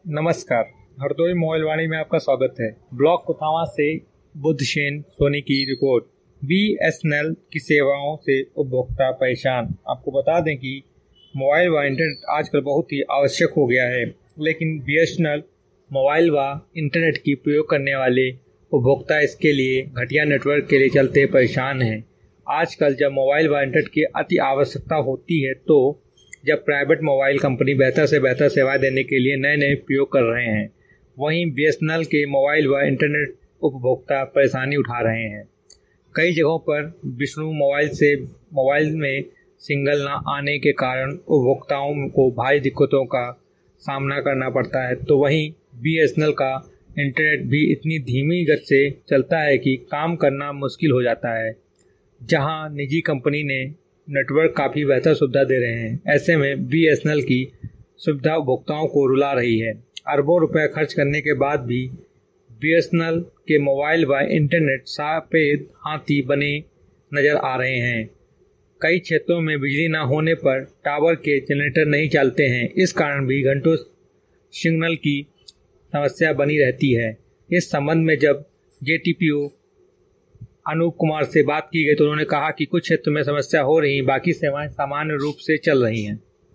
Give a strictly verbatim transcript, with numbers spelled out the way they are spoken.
नमस्कार। हरदोई मोबाइल वाणी में आपका स्वागत है। ब्लॉक कुथावा से बुद्धसेन सोनी की रिपोर्ट। बीएसएनएल की सेवाओं से उपभोक्ता परेशान। आपको बता दें कि मोबाइल व इंटरनेट आजकल बहुत ही आवश्यक हो गया है, लेकिन बीएसएनएल मोबाइल व इंटरनेट की प्रयोग करने वाले उपभोक्ता इसके लिए घटिया नेटवर्क के लिए चलते परेशान हैं। आजकल जब मोबाइल व इंटरनेट की अति आवश्यकता होती है तो जब प्राइवेट मोबाइल कंपनी बेहतर से बेहतर सेवाएं देने के लिए नए नए प्रयोग कर रहे हैं, वहीं बीएसएनएल के मोबाइल व इंटरनेट उपभोक्ता परेशानी उठा रहे हैं। कई जगहों पर विष्णु मोबाइल से मोबाइल में सिग्नल न आने के कारण उपभोक्ताओं को भारी दिक्कतों का सामना करना पड़ता है, तो वहीं बीएसएनएल का इंटरनेट भी इतनी धीमी गति से चलता है कि काम करना मुश्किल हो जाता है। जहां निजी कंपनी ने नेटवर्क काफ़ी बेहतर सुविधा दे रहे हैं, ऐसे में बीएसएनएल की सुविधा उपभोक्ताओं को रुला रही है। अरबों रुपए खर्च करने के बाद भी बीएसएनएल के मोबाइल व इंटरनेट सफेद हाथी बने नजर आ रहे हैं। कई क्षेत्रों में बिजली न होने पर टावर के जनरेटर नहीं चलते हैं, इस कारण भी घंटों सिग्नल की समस्या बनी रहती है। इस संबंध में जब जेटीपीओ अनूप कुमार से बात की गई तो उन्होंने कहा कि कुछ क्षेत्र में समस्या हो रही, बाकी सेवाएं सामान्य रूप से चल रही हैं।